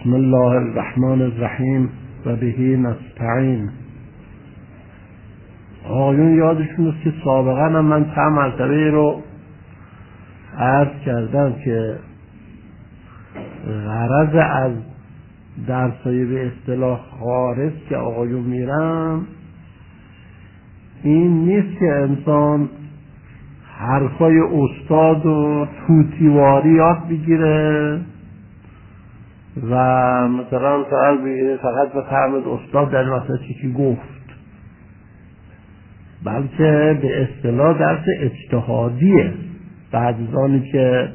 بسم الله الرحمن الرحیم و بهی نستعین. آقایون یادشون است که سابقا هم من چند مرتبه رو عرض کردم که غرض از درسای به اصطلاح خارج که آقایون میرن این نیست که انسان حرفای استاد و توتیواری یاد بگیره و مثلا سوال بگیره فقط به فهمد استاد در مثلا چی گفت، بلکه به اصطلاح درس اجتهادیه. بعد از آنی که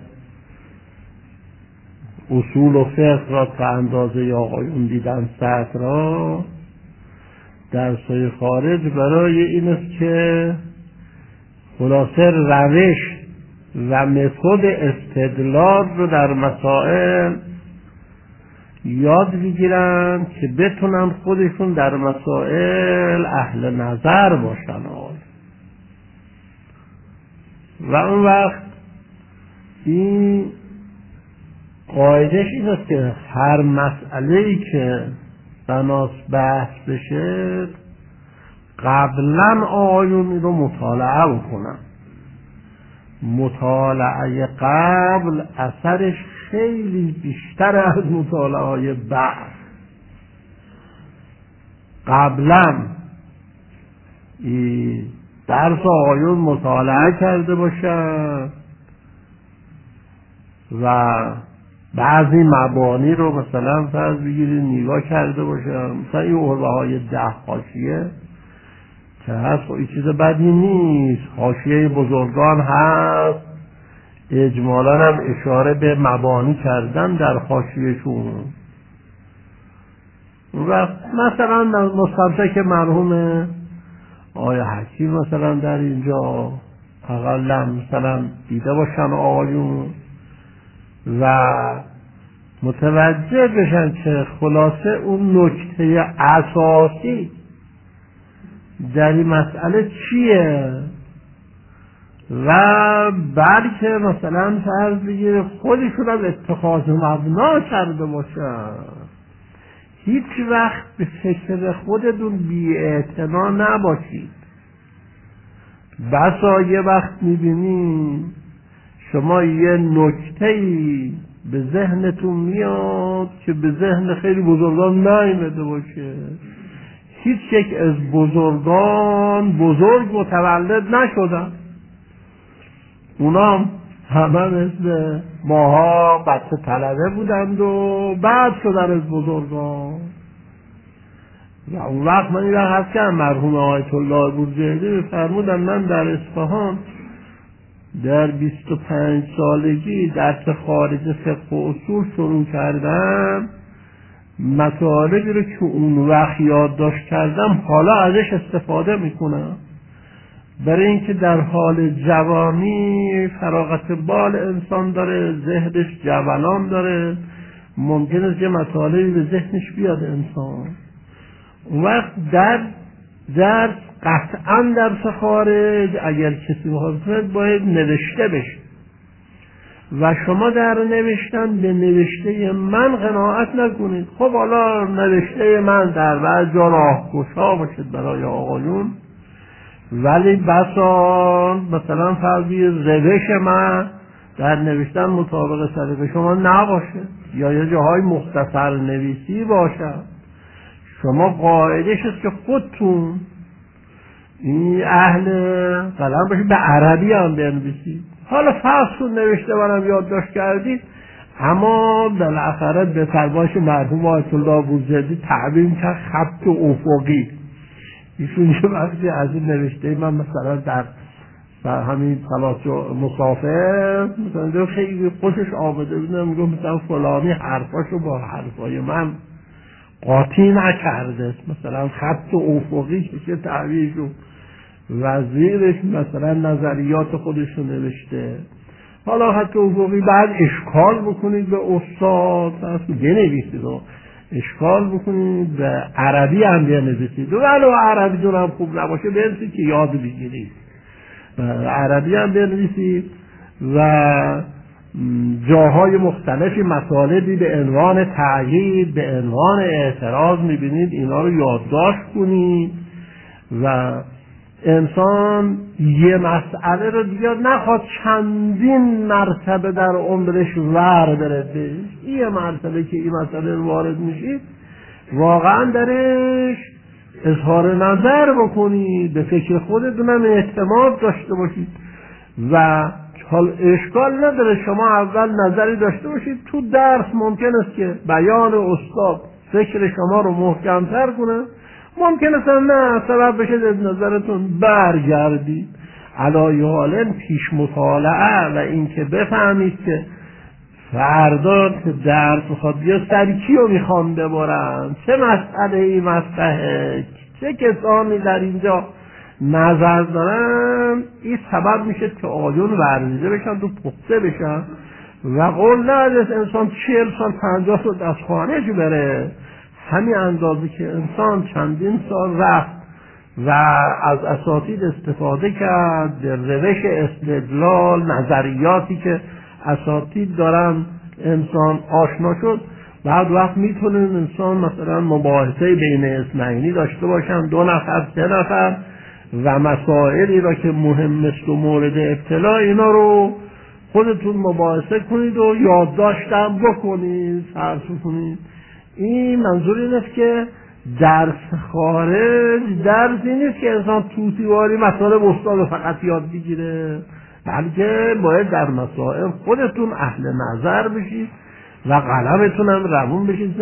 اصول و فقه را تا اندازه آقایون دیدن سطح را، درسای خارج برای این است که خلاصه روش و متد استدلال رو در مسائل یاد بگیرن که بتونن خودشون در مسائل اهل نظر باشن و اون وقت این قاعدش این است که هر مسئله‌ای که بناست بحث بشه قبلا آیون رو مطالعه بکنن. مطالعه قبل اثرش خیلی بیشتر از مطالعه بعد. قبلا درس آیون مطالعه کرده باشن و بعضی مبانی رو مثلا فرض بگیرید نگاه کرده باشن، مثلا این حوزه های 10 حاشیه که هست این چیز بدی نیست، حاشیه بزرگان هست، اجمالا هم اشاره به مبانی کردن در حاشیه‌شون. و مثلا مستمسک مرحوم آقای حکیم مثلا در اینجا اقلا مثلا دیده باشن آقایون و متوجه بشن که خلاصه اون نکته اساسی در این مسئله چیه و بلکه مثلا فرض بگیره خودشون از اتخاذ مبنا کرده باشن. هیچ وقت به فکر خودتون بی‌اعتنا نباشید. بسا یه وقت میبینید شما یه نکته‌ای به ذهنتون میاد که به ذهن خیلی بزرگان نیامده باشه. هیچ یک از بزرگان بزرگ متولد نشدن، اونا همه مثل ماها بچه طلبه بودند و بعد شدن از بزرگان. و اون وقت من این وقت هست که مرحوم آیت الله بورجردی فرمودن من در اصفهان در 25 سالگی درس خارج فقه و اصول شروع کردم، مطالبی رو که اون وقت یادداشت کردم حالا ازش استفاده میکنم، برای اینکه در حال جوانی فراغت بال انسان داره، ذهنش جولان داره، ممکن است یه مطالبی به ذهنش بیاد انسان. اون وقت درس قطعا درس خارج اگر کسی بخواد باید نوشته بشه و شما در نوشتن به نوشته من قناعت نکنید. خب حالا نوشته من در بعض جا راهگشا باشد برای آقایون، ولی بسا مثلا فرضی روش من در نوشتن مطابق سلیقه شما نباشه یا یه جاهای مختصر نویسی باشه. شما قاعدش است که خودتون این اهل قلم باشید، به عربی هم بنویسید. حالا فرض کن نوشته منم یادداشت کردید، اما بالاخره به فرمایش مرحوم آیت الله بورجردی تعبیر کرد خط افقی. ایشون یه وقتی از این نوشته من مثلا در همین پلاس مسافر مثلا خیلی خوشش آمده بودم، میگم مثلا فلانی حرفاشو با حرفای من قاطی نکرده، مثلا خط افقی که تعبیرشو وزیرش مثلا نظریات خودشو نوشته. حالا خط افقی بعد اشکال بکنید به استاد بنویسید و اشکال بکنید به عربی هم بنویسید، ولو عربی دون هم خوب نباشه بنویسید که یاد بگیرید، عربی هم بنویسید و جاهای مختلفی مطالبی به عنوان تأیید، به عنوان اعتراض میبینید، اینا رو یادداشت کنید و انسان یه مسئله رو دیگه نخواد چندین مرتبه در عمرش ور بره بهش. یه مرتبه که این مسئله رو وارد میشید واقعا درش اظهار نظر بکنید، به فکر خودتونم اعتماد داشته باشید و حال اشکال نداره شما اول نظری داشته باشید. تو درس ممکن است که بیان استاد فکر شما رو محکم‌تر کنه، ممکن است نه سبب بشه از نظرتون برگردید. علای حالن پیش مطالعه و اینکه بفهمید که فردا که درس میخواد یا سرکی رو میخوام ببرن، چه مسئله ای مطرحه، چه کسانی در اینجا نظر دارن، این سبب میشه که آقایون ورزیده بشن تو پخته بشن و قول نداره انسان 40 سال 50 سال از خانهش بره. همین اندازه که انسان چندین سال رفت و از اساتید استفاده کرد، به روش استدلال، نظریاتی که اساتید دارن انسان آشنا شد، بعد وقت میتونه انسان مثلا مباحثه بین اثنینی داشته باشن، 2 نفر 3 نفر و مسائلی را که مهم است و مورد ابتلا اینا رو خودتون مباحثه کنید و یادداشتم بکنید، صرف کنید. این منظور این است که درس خارج درسی نیست که انسان توتیواری مسائل استاد فقط یاد بگیره، بلکه باید در مسائل خودتون اهل نظر بشید و قلمتون هم روون بشید.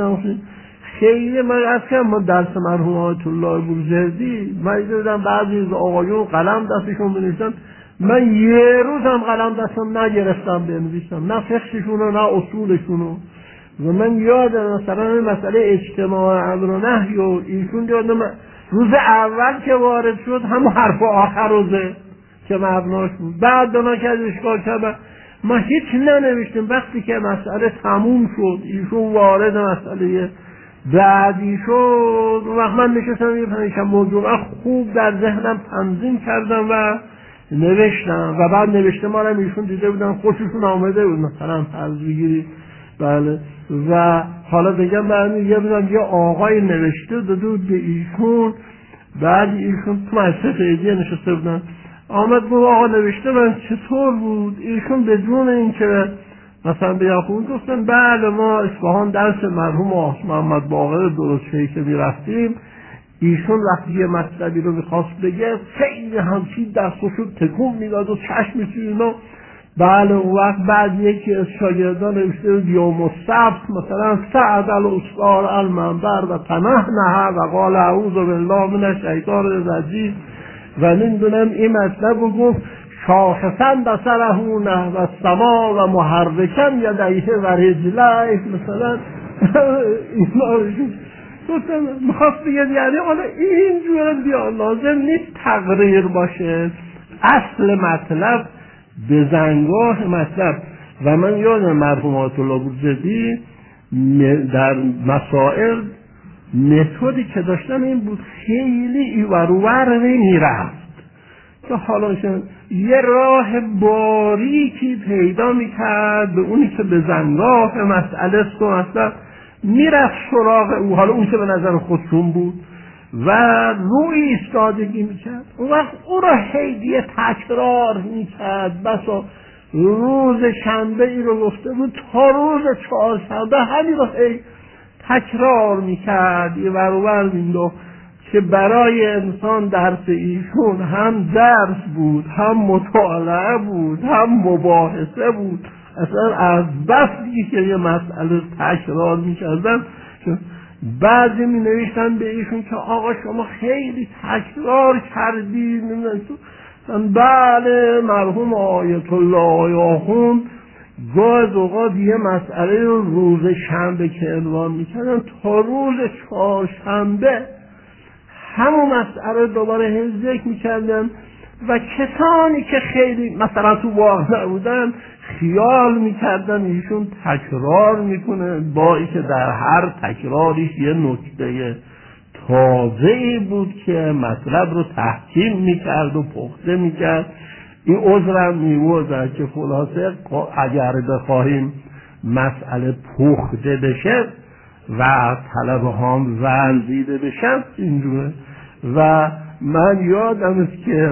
خیلی من از که ما درس مرحوم آیت الله بروجردی من دیدم بعضی از آقایون قلم دستشون بنویسن، من یه روز هم قلم دستم نگرفتم بنویسم، نه فقهشونو نه اصولشونو. و من یادم مثلا مسئله اجتماع امر و نهی و ایشون یادم روز اول که وارد شد همون حرف آخر روزه که مبناش بود، بعد به من که از اشکال کرد ما هیچ ننوشتیم. وقتی که مسئله تموم شد ایشون وارد مسئله بعدی شد، وقت من نشستم یه موضوع خوب در ذهنم تنظیم کردم و نوشتم و بعد نوشته ما رو ایشون دیده بودن، خوششون آمده بود مثلا فرض بگیرید. بله. و حالا بگم بعد یه آقای نوشته داده بود به ایشون، بعد ایشون تو مجلس فیضیه نشسته بودن، آمد گفت آقا نوشته من چطور بود؟ ایشون بدون اینکه مثلا بگم خوب گفتن بله ما اصفهان درس مرحوم آقا محمد باقر درستشهی که میرفتیم، ایشون وقتی یه مطلبی رو میخواست بگه خیلی همچین دستشو تکون میداد و چشمش اینا. بله اون وقت بعد یکی از شاگردان نوشته بود یوم السبت مثلا سعد الاستار المنبر و تنحنه و قال اعوذ بالله من الشیطان الرجیم و نمیدونم این مطلب رو گفت شاخصن بصره نحو السما و محرکن یدیه و رجلیه مثلا اینا رو گفتم میخواست بگید یعنی حالا اینجور بیا لازم نیست تقریر باشه، اصل مطلب به زنگاه مطلب. و من یادم مرحوم آیت الله بروجردی در مسائل متدی که داشتن این بود خیلی ایورور نمیرفت که حالا یه راه باریکی پیدا میکرد به اونی که به زنگاه مسئله است و مثلا میرفت سراغ او، حالا اون که به نظر خودشون بود و روی ایستادگی میکرد. اون وقت او را هیدیه تکرار میکرد، بسا روز شنبه ای رو گفته بود تا روز چهارشنبه همین رو تکرار میکرد. یه برابر مینداخت که برای انسان درس ایشون هم درس بود، هم مطالعه بود، هم مباحثه بود. اصلا از بسی که یه مسئله تکرار میکردن بعضی می نوشتن به ایشون که آقا شما خیلی تکرار کردید. بله مرحوم آیت الله آخوند گاز اوقات یه مسئله رو روز شنبه که عنوان میکردن تا روز چهارشنبه همون مسئله دوباره ذکر میکردن و کسانی که خیلی مثلا تو واقع نبودن خیال میکردن ایشون تکرار میکنه، با اینکه در هر تکراریش یه نکته تازه‌ای بود که مطلب رو تحکیم میکرد و پخته میکرد. این عذرم میوزه که خلاصه اگر بخواهیم مسئله پخته بشه و طلبه هم ورزیده بشن اینجوره. و من یادم است که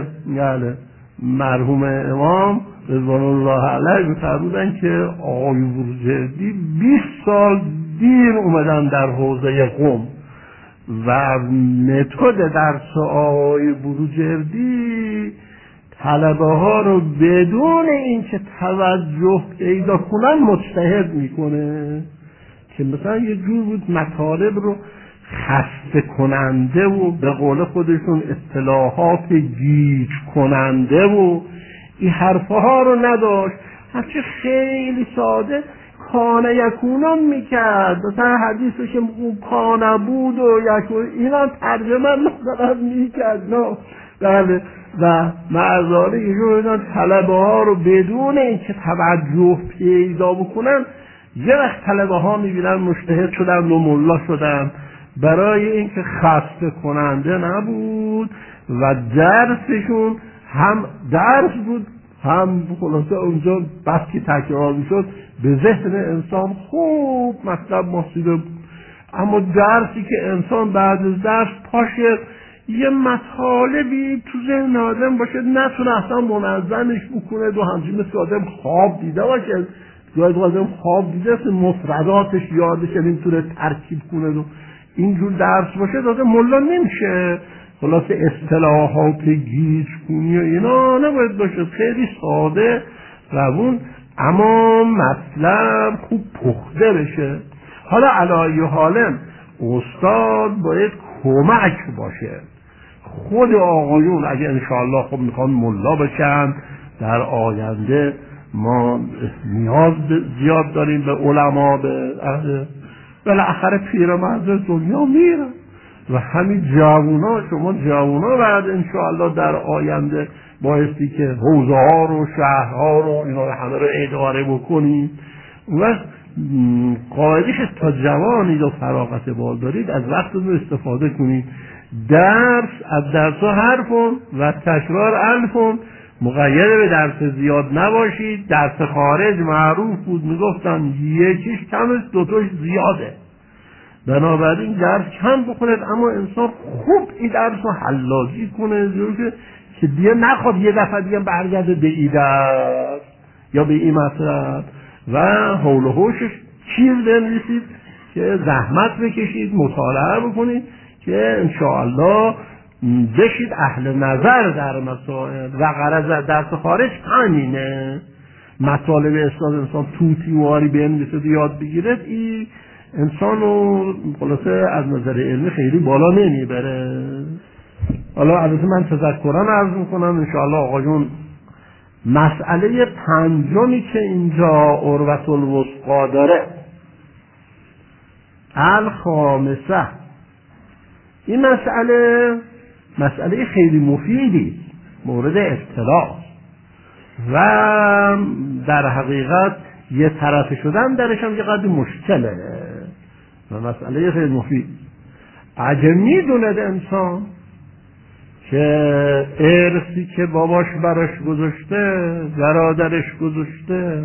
مرحوم امام رضوان الله علیه می‌فرمودن که آقای بروجردی 20 سال دیر اومدن در حوزه قم و متد درس آقای بروجردی طلبه ها رو بدون اینکه توجه پیدا کنن مجتهد میکنه، که مثلا یه جور بود مطالب رو خسته کننده و به قول خودشون اصطلاحات گیج کننده و این حرفها رو نداشت، هرچه خیلی ساده کانه یکونان میکرد. مثلا حدیثو که کانه بود و یکون اینا ترجمه نظرم میکرد نه. بله و معذاره ایشون طلبه ها رو بدون اینکه توجه پیدا بکنن یه وقت طلبه ها میبینن مجتهد شدن و ملا شدن، برای اینکه خسته کننده نبود و درسشون هم درس بود هم خلاصه اونجا بس که تکرار میشد به ذهن انسان خوب مطلب محصیده بود. اما درسی که انسان بعد از درس پاشه یه مطالبی تو ذهن آدم باشه نتونه اصلا منظمش بکنه و همچنین مثل آدم خواب دیده باشه، گاهی آدم خواب دیده است مفرداتش یادش نمیتونه ترکیب کنه و اینجور درس باشه داده ملا نمیشه. خلاصه اصطلاحات گیج کنی و اینا نباید باشه، خیلی ساده روون اما مطلب خوب پخته بشه. حالا علایه حالم استاد باید کمک باشه. خود آقایون اگه انشاءالله خب میخوان ملا بشن در آینده ما نیاز زیاد داریم به علما، به اهل بالاخره پیرمرد دنیا میرن و همین جوونا، شما جوونا بعد انشاءالله در آینده بایستی که حوزه ها رو شهرها رو اینا همه رو اداره بکنید و قاعدش تا جوانی و فراغت بال دارید از وقتتون استفاده کنید. درس از درس ها حرفون و تکرار الفون، مقید به درس زیاد نباشید. درس خارج معروف بود میگفتن یکیش کم است دوتاش زیاده، بنابراین درس کم بکنید اما انسان خوب این درس رو حلاجی کنه که دیگه نخواد یه دفعه دیگه برگرده به این درس یا به این مطلب و حول و حوشش چیز بنویسید که زحمت بکشید مطالعه بکنید که انشاءالله بشید اهل نظر در مسائل. و غرض درس خارج همینه، مطالب استاد انسان توتیواری بنویسید یاد بگیرد، این انسان رو خلاصه از نظر علمی خیلی بالا نمیبره. حالا البته من تذکران عرض میکنم انشاءالله آقایون مسئله پنجمی که اینجا عروة الوثقی داره الخامسه، این مسئله خیلی مفیدی مورد اطلاع و در حقیقت یه طرف شدن درش هم یه قدر مشکله و مسئله خیلی مفید. اگه میدوند انسان که ارثی که باباش براش گذاشته برادرش گذاشته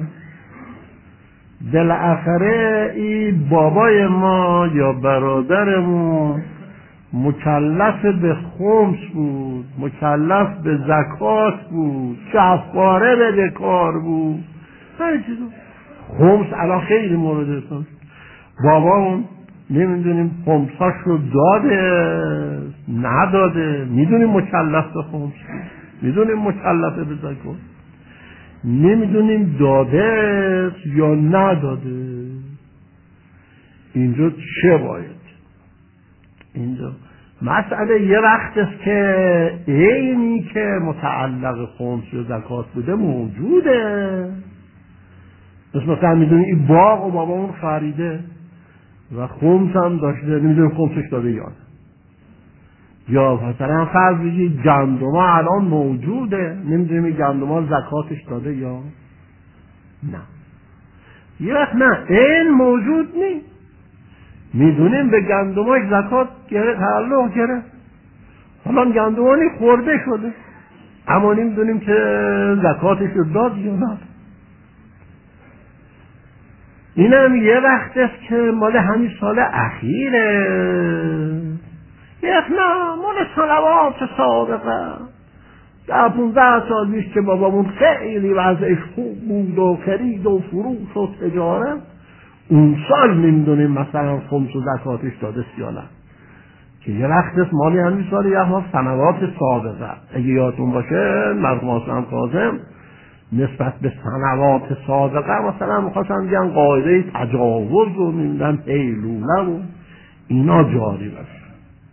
بالاخره این بابای ما یا برادرمون مکلف به خمس بود، مکلف به زکات بود، کفاره بده کار بود، هر چیزو خمس الان خیلی مورد است. بابامون نمیدونیم خمساش رو داده نداده، میدونیم مکلف به خمس بود، میدونیم مکلف به زکات، نمیدونیم داده یا نداده. اینجا چه باید؟ اینجا مسئله یه وقت است که اینی که متعلق خمس و زکات بوده موجوده، مثلا میدونی این باغ و بابامون خریده و خمس هم داشته، نمیدونیم خمسش داده یا نه. یا مثلا فرض بگید گندم الان موجوده، نمیدونیم این گندم زکاتش داده یا نه. یه وقت نه این موجود نیست، میدونیم به گندماش زکات تعلق گرفت، حالا گندمانی خورده شده اما نمیدونیم که زکاتش رو داد یا نه. اینم یه وقت است که مال همین سال اخیره، نه مال سنوات سابقه، 15 سال پیش که بابامون خیلی وضعش خوب بود و خرید و فروش و تجارت، اون سال نمیدونیم مثلا خمس و زکاتش داده یا نه، که یه وقت است مالی همین سال یه ما سنوات سابقه. اگه یادتون باشه مرحوم حسین کاظم نسبت به سنوات سابقه مثلا میخواستن بگن قاعده تجاوز و نمیدونم حیلوله و اینا جاری باشه.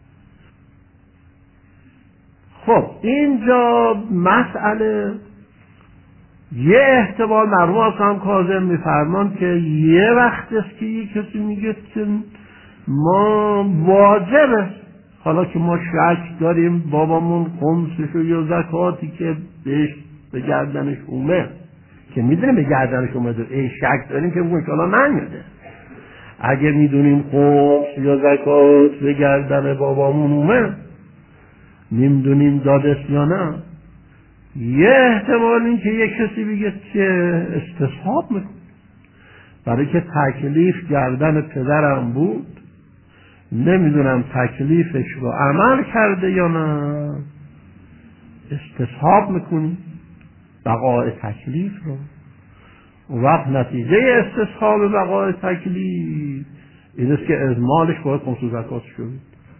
خب اینجا مسئله یه احتمال مرحوم حسین کاظم میفرمان که یه وقت است که یه کسی میگه که ما واجبه، حالا که ما شک داریم بابامون خمسش یا زکاتی که بهش به گردنش اومد، که میدونیم به گردنش اومده، این شک داریم که اون حالا نمیده. اگه میدونیم خمس یا زکات به گردن بابامون اومد، نمیدونیم دادست یا نه، یه احتمال این که یک کسی بگه که استصحاب میکنه، برای که تکلیف گردن پدرم بود، نمیدونم تکلیفش رو عمل کرده یا نه، استصحاب میکنی بقای تکلیف رو. وقت نتیجه استصحاب بقای تکلیف این است که از مالش باید خمس و زکات شد.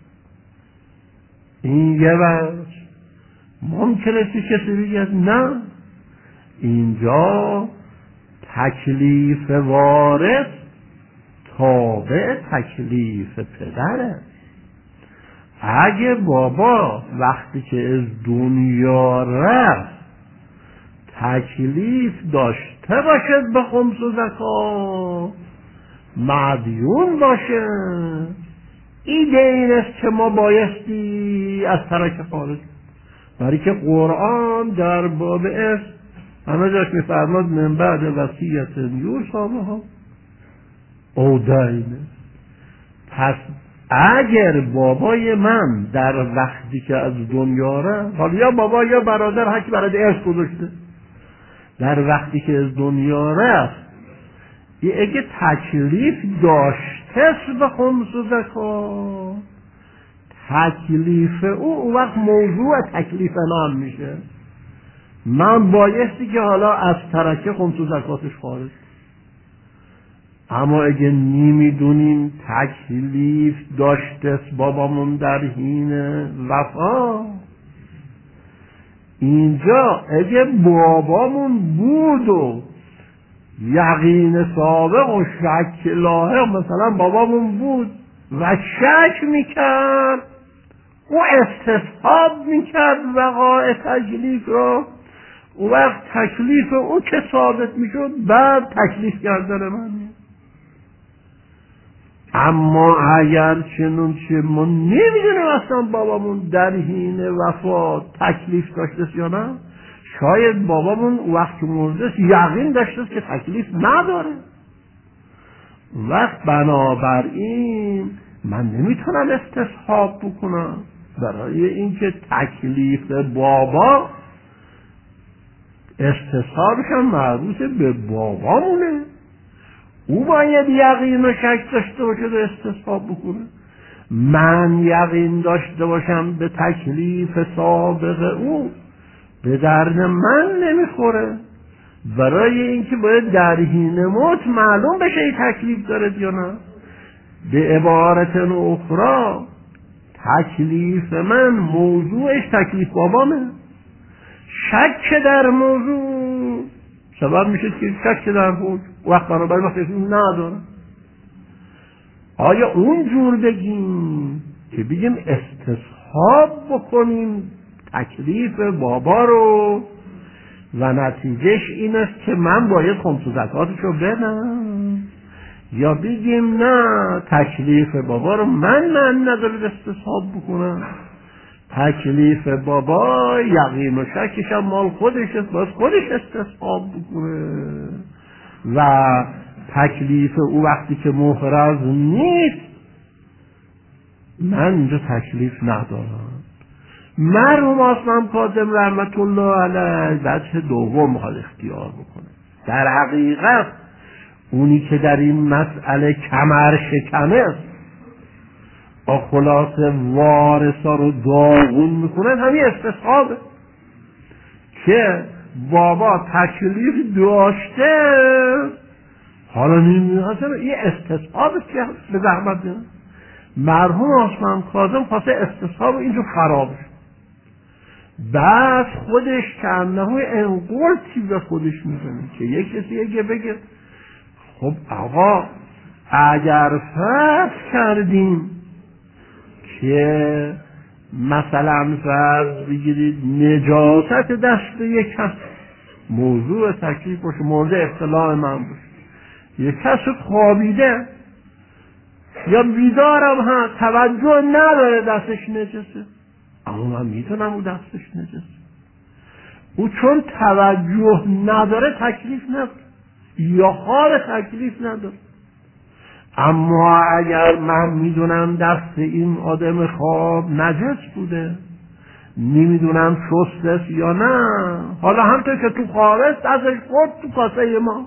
این یه وقت ممکنه که کسی بگه نه، اینجا تکلیف وارث تابع تکلیف پدره. اگه بابا وقتی که از دنیا رفت تکلیف داشته باشد به خمس و زکات، مدیون باشه، این دین است که ما بایستی از ترک خارج، برای که قرآن در باب اس همه جاش میفرماد من بعد وصیت یوصی بها او دین. پس اگر بابای من در وقتی که از دنیا رفت، حالا یا بابا یا برادر هر کی برای ارث گذاشته، در وقتی که از دنیا رفت اگه تکلیف داشته به خمس و زکات، تکلیف او وقت موضوع تکلیف من میشه، من بایستی که حالا از ترکه خمس و زکاتش خارج. اما اگه نمیدونیم تکلیف داشته بابامون در حین وفا، اینجا اگه بابامون بود و یقین سابق و شک لاحق، مثلا بابامون بود و شک میکرد و استصحاب میکرد وقایع تکلیف را، و وقت تکلیف او که ثابت میشد بعد تکلیف گردن من. اما اگر چنون که ما نمیدونیم اصلا بابامون در حین وفات تکلیف داشته یا نه، شاید بابامون وقتی مرده یقین داشته که تکلیف نداره، وقت بنابراین من نمیتونم استصحاب بکنم، برای اینکه تکلیف بابا استصحابش هم مربوط به بابامونه، او باید یقین و شک داشته باشه و استصحاب بکنه. من یقین داشته باشم به تکلیف سابق او به درد من نمیخوره، برای اینکه باید در حین موت معلوم بشه این تکلیف داره یا نه. به عبارت اخرى تکلیف من موضوعش تکلیف بابامه، شک در موضوع سبب میشه که شک در موضوع وقت بنابراین وقتی نداره. آیا اون جور بگیم که بگیم استصحاب بکنیم تکلیف بابا رو و نتیجهش این است که من باید خمس و زکاتش رو بدم، یا بگیم نه تکلیف بابا رو من نداره استصحاب بکنم، تکلیف بابا یقین و شکش هم مال خودش است، باید خودش استصحاب بکنه، و تکلیف او وقتی که محرز نیست من اینجا تکلیف ندارم. مرحوم آسمان کاظم رحمت الله علیه وجه دوم میخواد اختیار بکنه. در حقیقت اونی که در این مسئله کمر شکنه با خلاصه وارثا رو داغون میکنن، همین استصحابه که بابا تکلیف داشته حالا نمیدونم یه استصحابه که به زحمت دیدن. مرحوم آسمان کاظم خواسته استصحاب اینجا خرابه، بعد خودش کنه انقلتی به خودش میزنه که یک کسی اگه بگه خب آقا اگر فرض کردیم که مثلا فرض بگیرید نجاست دست یک کس موضوع تکلیف باشه، مورد اطلاع من باشه، یک کس خوابیده یا بیدارم هست توجه نداره دستش نجسه، اما من میتونم او دستش نجسه، او چون توجه نداره تکلیف نداره یا حال تکلیف نداره. اما اگر من میدونم دست این آدم خواب نجس بوده، نمیدونم شستست یا نه، حالا همطور که تو خوابست ازش خورد تو کاسه ما،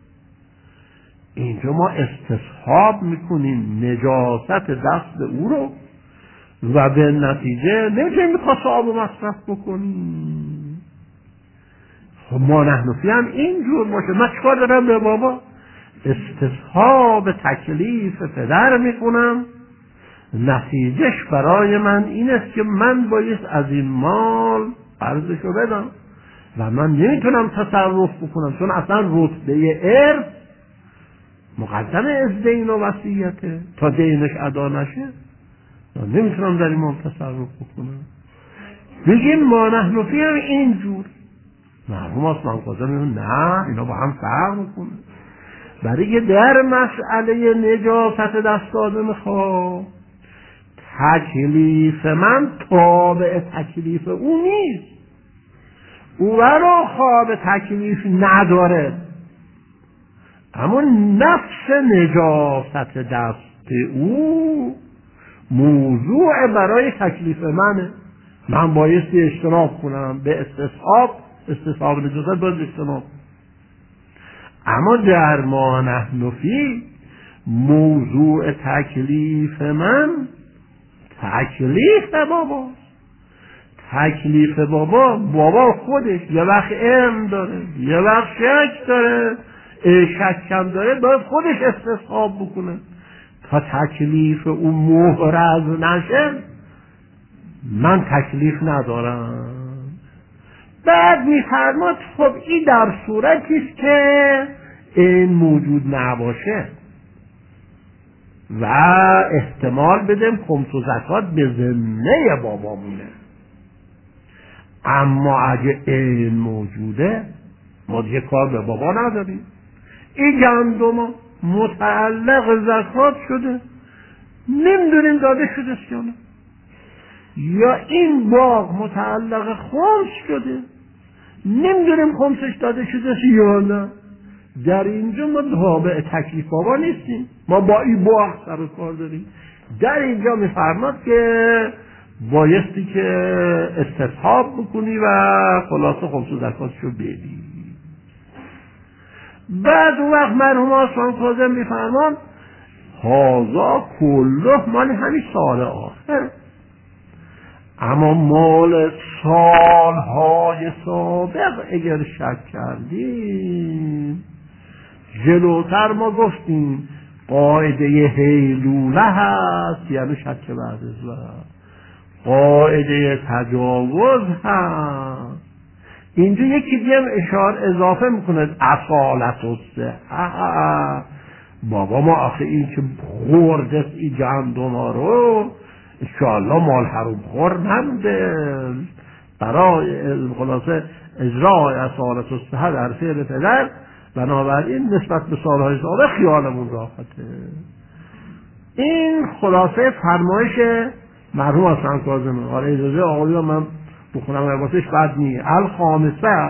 اینجا ما استصحاب میکنیم نجاست دست او رو و به نتیجه نمیتونیم کاسه آب مصرف بکنیم. خب ما نحنفی هم اینجور باشه، من چکار دارم به بابا؟ استصحاب تکلیف پدر میکنم، نتیجهش برای من این است که من باید از این مال قرضشو بدم و من نمیتونم تصرف بکنم، چون اصلا رتبه ارث مقدم از دین و وصیته، تا دینش ادا نشه من نمیتونم در این مال تصرف بکنم. بگیم ما نحنفی هم اینجور. مرحوم آسمان کاظم میگه نه اینا با هم فرق میکنه، برای در مسئله نجاست دست آدم خواب تکلیف من تابع تکلیف او نیست، او رو خواب تکلیف نداره، اما نفس نجاست دست او موضوع برای تکلیف منه، من بایستی اجتناب کنم به استصحاب نجاست باید اجتناب. اما در ما نحنفی موضوع تکلیف من تکلیف باباست، تکلیف بابا خودش یه وقت علم داره یه وقت شک داره، شکم داره باید خودش استصحاب بکنه تا تکلیف اون محرز نشه، من تکلیف ندارم. بعد میفرماد خب این در صورتی است که این موجود نباشه و احتمال بدیم خمس و زکات به ذمه بابا مونه، اما اگه این موجوده ما دیگه کار به بابا نداریم، این گندم متعلق زکات شده نمیدونیم داده شده یا نه، یا این باغ متعلق خمس شده نمیدونیم خمسش داده شده یا نه، در اینجا ما تابع تکلیف بابا نیستیم، ما با این باغ سر و کار داریم. در اینجا میفرماد که بایستی که استصحاب بکنی و خلاصه خمس و زکاتشو بدی. بعد اون وقت مرحوم آسمان کاظم میفرمان هازا کله مال همین سال آخر، اما مال سالهای سابق اگر شک کردیم جلوتر ما گفتیم قاعده هیلوله هست، یعنی شک بعد از وقت، قاعده تجاوز هست. اینجا یکی دیگه اضافه میکنه اصالت و صحه، بابا ما آخه این که خورده ای گندم ها رو انشاءالله مال حروم خور نمده، برای خلاصه اجرای اصالت و صحه در فعل پدر، بنابراین نسبت به سالهای سابق خیالمون راحته. این خلاصه فرمایش مرحوم آسمان کاظمه. حالا اجازه آقایان من بخونم عباسش بد نیه. الخامسه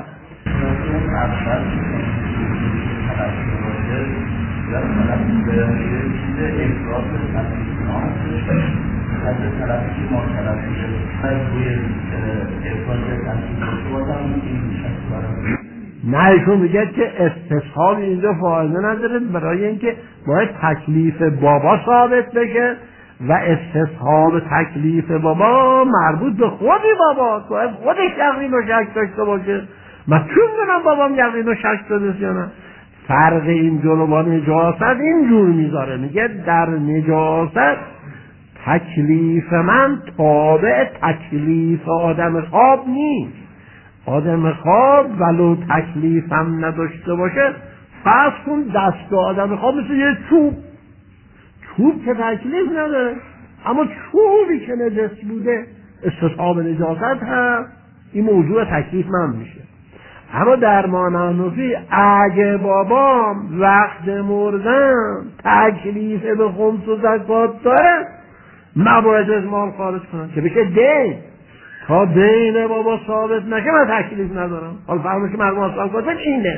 از طرفی که ما طرف میشه از روی افراج تحصیل بازم این شخص برای نه ایشون میگه که استصحاب اینجا فایده نداره، برای اینکه باید تکلیف بابا ثابت بشه و استصحاب تکلیف بابا مربوط به خودی بابا، باید خودش یقین و شک داشته باشه. من چون دونم بابام یقین و شک داشته یا نه؟ فرق این جلو با نجاست اینجور میذاره، میگه در نجاست تکلیف من تابع تکلیف آدم خواب نیست. آدم خواب ولو تکلیف هم نداشته باشه، فرض کن دست آدم خواب مثل یه چوب که تکلیف نداره، اما چوبی که نجس بوده استصحاب نجاست هست، این موضوع تکلیف من میشه. اما در مانعنوفی اگه بابام وقت مردن تکلیف به خمس و زکات داره، مباید از مال خارج کنم که بشه دین. تا دین بابا ثابت نشه من تکلیف ندارم. حال فرمش که مرموم اصلا کاتب اینه،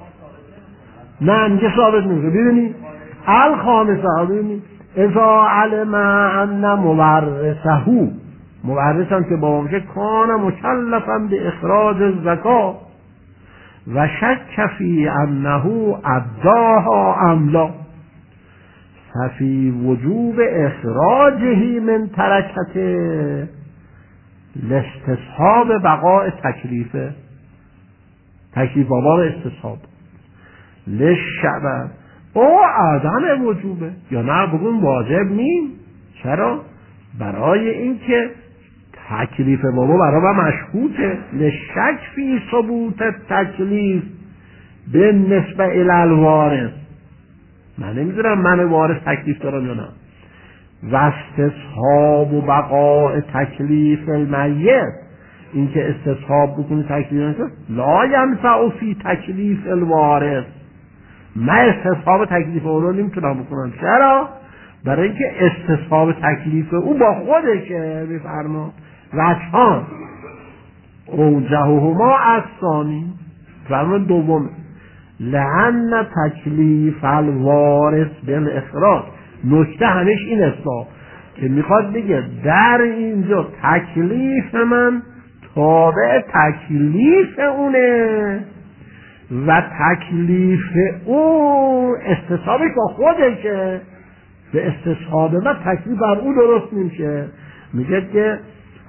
نه میگه ثابت نمیشه. ببینید الخامسه ها، ببینید اذا علم ان مورثم که بابا میشه کان مکلفا به اخراج الزکات و شک فی انه اداها ام لا ففی وجوب اخراجه من ترکته لاستصحاب بقاء تکلیف بابا رو استصحاب لشعبه او عدم وجوبه، یا نه بگون واجب نیم. چرا؟ برای اینکه تکلیف بابا برای من مشکوکه. لشک فی ثبوت تکلیف به نسبه الالوارث، من نمیدونم من وارث تکلیف دارم یا نه. و استصحاب و بقاء تکلیف المیت، اینکه استصحاب بکنی تکلیف نشه لا ینفع فی تکلیف الوارث، من استصحاب تکلیف او رو نمیتونم بکنم. چرا؟ برای اینکه استصحاب تکلیف او با خودشه. میفرما وجهان اوجههما الثانی، فرمان دوم لأن تکلیف الوارث بالاخراج، نکته همش این اصلاح که میخواد بگه در اینجا تکلیف من تابع تکلیف اونه و تکلیف اون استصحابش با خودشه، به استصحاب من تکلیف بر اون درست نمیشه. میگه که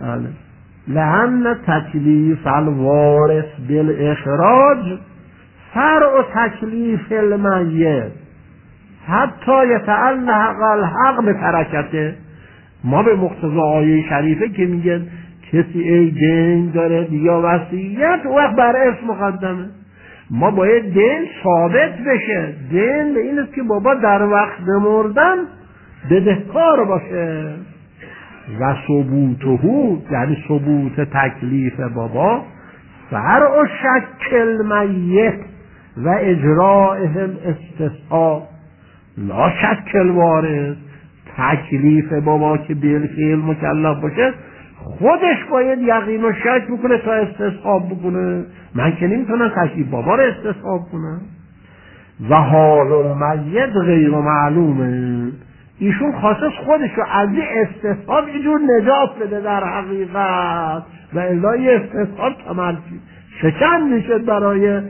لأن تکلیف الوارث بالاخراج فرع تکلیف المیت حتی یتعلق الحق به ترکته. ما به مقتضای آیه شریفه که میگه کسی ای دین داره یا وصیت، وقت بر ارث مقدمه، ما باید دین ثابت بشه. دین به این است که بابا در وقت مردن بدهکار باشه. و ثبوته یعنی ثبوت تکلیف بابا فرع شک المیت و اجرائه الاستصحاب لا شک الوارث. تکلیف بابا که بالفعل مکلف باشه خودش باید یقین و شک بکنه تا استصحاب بکنه. من که نمیتونم تکلیف بابا رو استصحاب کنم. و حال المیت غیر معلومه، ایشون خاصش خودش رو از این استصحاب اینجور نجات بده در حقیقت، و الهی استصحاب کمال شکن میشه برای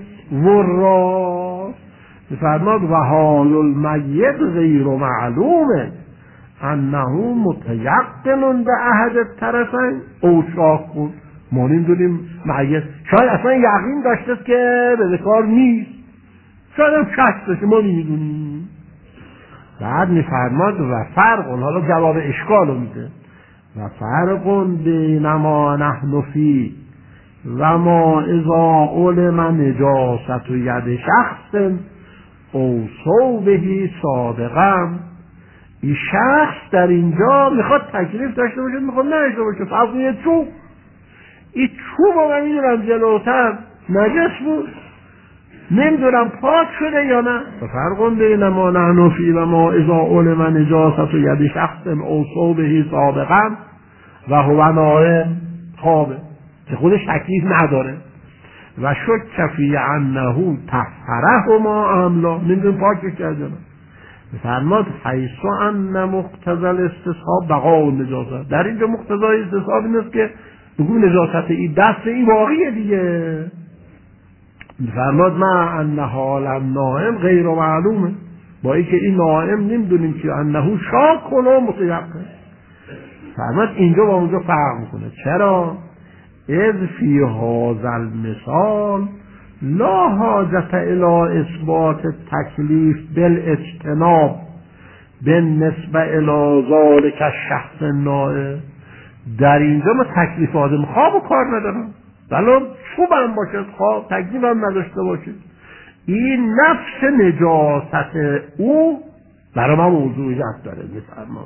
وراث. فرماد و حال المیت غیر معلومه انه متیقن به احد الطرفین او شاک کن. ما نمیدونیم میت شاید اصلا یقین داشته که بدهکار نیست، شاید هم شک داشته، ما نمیدونیم. بعد میفرماد و فرق، حالا جواب اشکال رو میده، و فرق بین ما نحن فی و ما اذا علم نجاست و ید شخص او صوبهی سابقا. این شخص در اینجا میخواد تکلیف داشته باشه، میخواد نداشته باشه. فرض یه چوب، این چوب رو من میدونم جلوتر نجس بود، نمیدونم پاک شده یا نه. فرق بین ما نحن فی و ما اذا علم نجاست و ید شخص او صوبهی سابقا و هو نائم خوابه که خودش تکلیف نداره. و شک فی انه طهرهما ام لا، نمیدونم پاکش کرده نه. فرماد حیث ان مقتضی الاستصحاب بقاء النجاست. در اینجا مقتضای استصحاب این است که بگو نجاست این دست این باقیه دیگه. فرماد مع ان حال النائم غیر معلومه، با اینکه این نائم نمیدونیم که انه شاک و متیقن. فرماد اینجا با اونجا فرق میکنه. چرا؟ اذ فی هذا المثال لا حاجت الى اثبات تکلیف بالاجتناب بالنسبه الى ذلک الشخص النائم. در اینجا ما تکلیف آدم خواب و کار ندارم، بلان چوب هم باشد خواب تکلیف هم نداشته باشد. این نفس نجاست او برای ما موضوعیت داره. میفرماد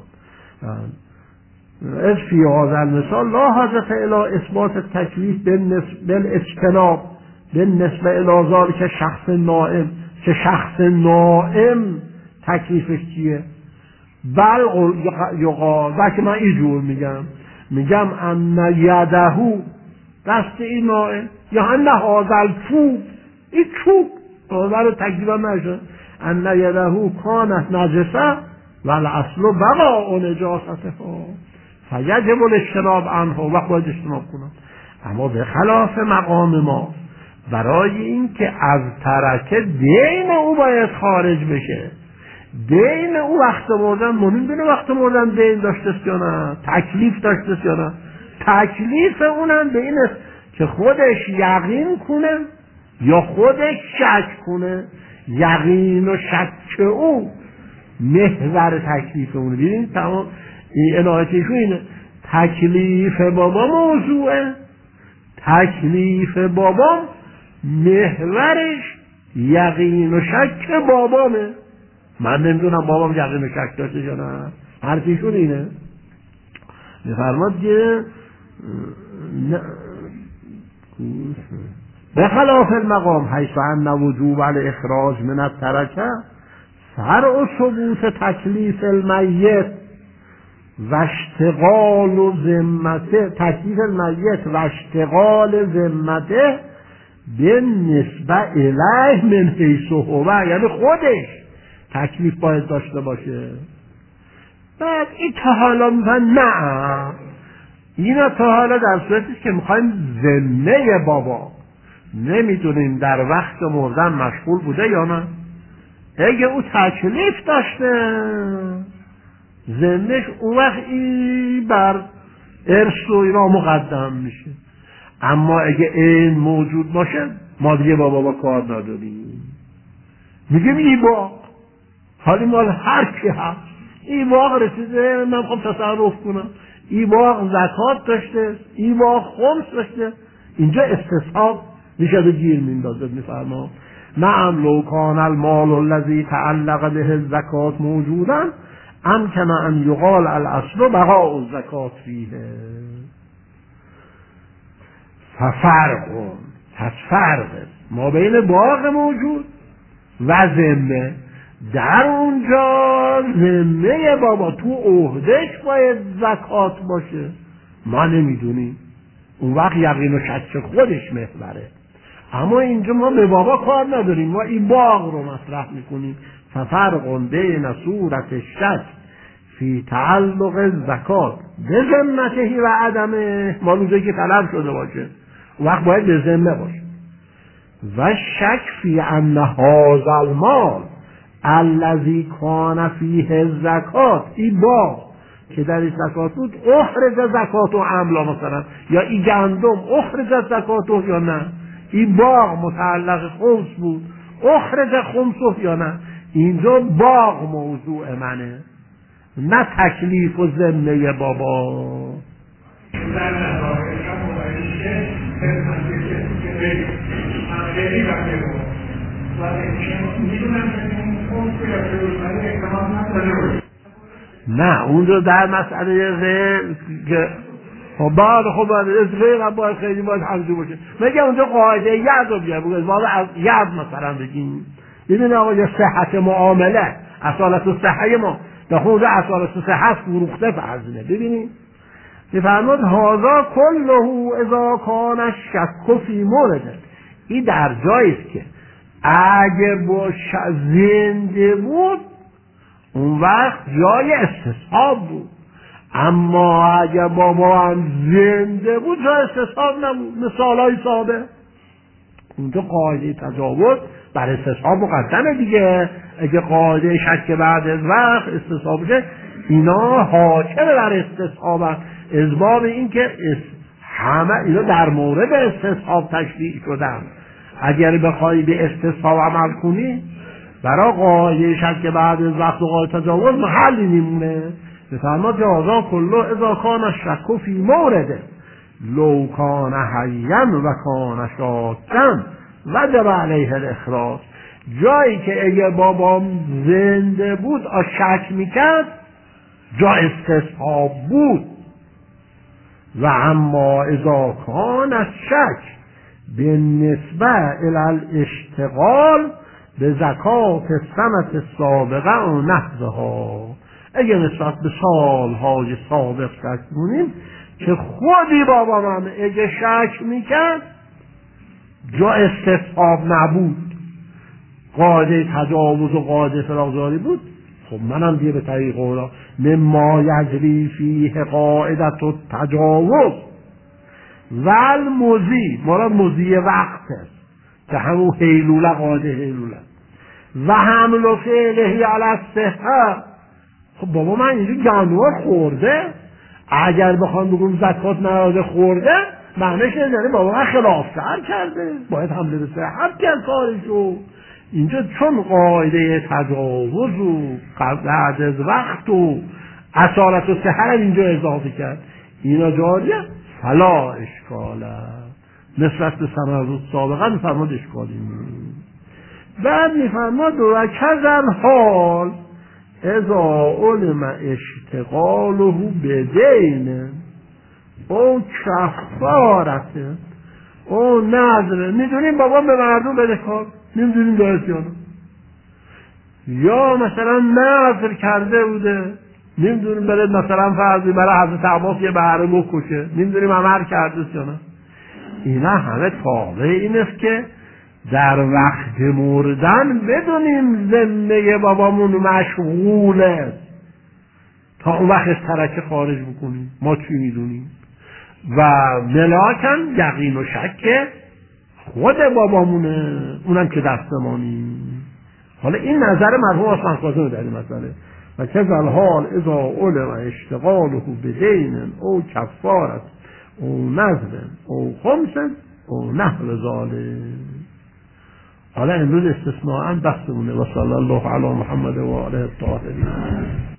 از فی هذا المثال لا حاجت الى اثبات تکلیف بالاجتناب بالنسبه الى ذلک شخص نائم، که شخص نائم تکلیفش چیه؟ بل یقال، بلکه من اینجور میگم ان یدهو دست این نائم، یا ان هذا الچوب این چوب برای تکلیف نشه، ان یدهو کانت نجسه والاصل بقاء نجاستها فیجب الاجتناب عنه و باید اجتناب کنم. اما به خلاف مقام ما، برای این که از ترکه دین او باید خارج بشه. دین او وقت مردن ما نمیدونه وقت مردن دین داشته یا نه، تکلیف داشته یا نه. تکلیف اونم به این است که خودش یقین کنه یا خودش شک کنه. یقین و شک او محور تکلیف اونه. ببین تمام این عنایتشون اینه. تکلیف بابا موضوعه، تکلیف بابا محورش یقین و شک بابامه. من نمیدونم بابام یقین و شک داشته یا نه. حرفشون اینه. میفرماد که به خلاف المقام حیث ان وجوب الاخراج من الترکه فرع ثبوت تکلیف المیت و اشتغال ذمته، تکلیف المیت و اشتغال ذمته به نسبه الیه من حیث هو، یعنی خودش تکلیف باید داشته باشه. بعد این تا حالا میگن نه، اینا تا حالا در صورتی که میخوایم ذمه بابا نمیدونیم در وقت مردن مشغول بوده یا نه. اگه او تکلیف داشته ذمهش اون وقت این بر ارث و اینا مقدم میشه. اما اگه این موجود باشه ما دیگه با بابا کار نداریم. میگیم این باغ حالی مال هر کی هست، این باغ رسیده من خب تصرف کنم، این باغ زکات داشته، این باغ خمس داشته. اینجا استصحاب میشه به گیر میندازه. میفرما نعم لو کان المال الذی تعلق به الزکات موجودا امکن ان یقال الاصل بقاء الزکات فیه. فرق ما بین باغ موجود و ذمه. در اونجا ذمه بابا تو عهدش باید زکات باشه، ما نمیدونیم، اون وقت یقین و شک خودش محوره. اما اینجا ما به بابا کار نداریم، ما این باغ رو مطرح میکنیم. ففرق بین صورت الشک فی تعلق الزکات به ذمته و عدمه، مالوزه که طلب شده باشه اون وقت باید به ذمه باشه، و شک فی ان هذا المال الذی کان فیه الزکات، این باغ که در این زکات بود اخرج زکات و عملا مثلا، یا این گندم اخرج زکات یا نه، این باغ متعلق خمس بود اخرج خمس یا نه. اینجا باغ موضوع منه، نه تکلیف و ذمه بابا. نه اونجا در مسئله غیر که بعد خب از غیر هم باید خیلی باید حمزه باشه. میگه اونجا قاعده ید رو بیار بگه باید از ید مثلا بگیم. ببین آقا یا صحت معامله اصالت و صحه ما داخل اصالت و صحه فروخته فرزنه. ببینید میفرماد هذا كله اذا کان الشک فی مورد، این در جاییست که اگه با زنده بود اون وقت جای استصحاب بود. اما اگر بابا هم زنده بود جای استصحاب نبود. مثالای ساده اونجا قاعده تجاوز بر استصحاب مقدمه دیگه. اگه قاعده شک بعد از وقت استصحاب بشه، اینا حاکم بر استصحاب هست. اسباب این که همه اینا در مورد استصحاب تشریع شدن. اگر بخوای به استصحاب عمل کنی، برای قاعده شک بعد از وقت و قاعده تجاوز محلی نمونه. بفرما جازا کلو اذا کان الشک فی مورده لو کان حیا و کان شاکا وجب علیه الاخراج. جایی که اگه بابام زنده بود شک میکرد جا استصحاب بود. و اما اذا کان الشک به نسبه الی الاشتغال به زکات السنة السابقه و نحوها، اگه نسبت به سالهای سابق شک کنیم که خودی بابا من اگه شک میکرد جا استصحاب نبود، قاعده تجاوز و قاعده فراغ‌جاری بود، خب منم دیگه به طریق اولا مما یجری فیه قاعدت و تجاوز و المضی، مراد مضی وقته که همون حیلوله، قاعده حیلوله و حمل و فعله علی الصحه. خب بابا من اینجا جانور خورده، اگر بخوام بگم زکات نداده خورده، معنیش یعنی بابا من خلاف کرده، باید حمله به صحت کرد کارشو. اینجا چون قاعده تجاوز و بعد از وقت و اصالت و صحت اینجا اضافه کرد، اینا جاریه فلا اشکاله. نسبت به سنوات سابقا میفرماد اشکالی نیست. بعد میفرماد و کذا حال اذا علم اشتغاله بدین او کفارته او نظره. میدونیم بابا به مردم بده کار، نمیدونیم دارست یا مثلا نظر کرده بوده، نمیدونیم بره مثلا فرضی برای حضرت عباس یه بهره بکشه، نمیدونیم عمل کرده یا نه. اینا همه تابع این است که در وقت مردن بدونیم ذمه بابامون مشغوله، تا اون وقت از ترکه خارج بکنیم. ما چی میدونیم؟ و ملاکن یقین و شک خود بابامونه، اونم که دستمانی. حالا این نظر مرحوم عثمان کاظم در این مسئله. و کذا الحال اذا علم اشتغاله بدین او کفارت او نذر او خمس او نحو ذالک. حالا امروز استثناءً بحثمونه. و صلی الله علی محمد و آله الطاهرین.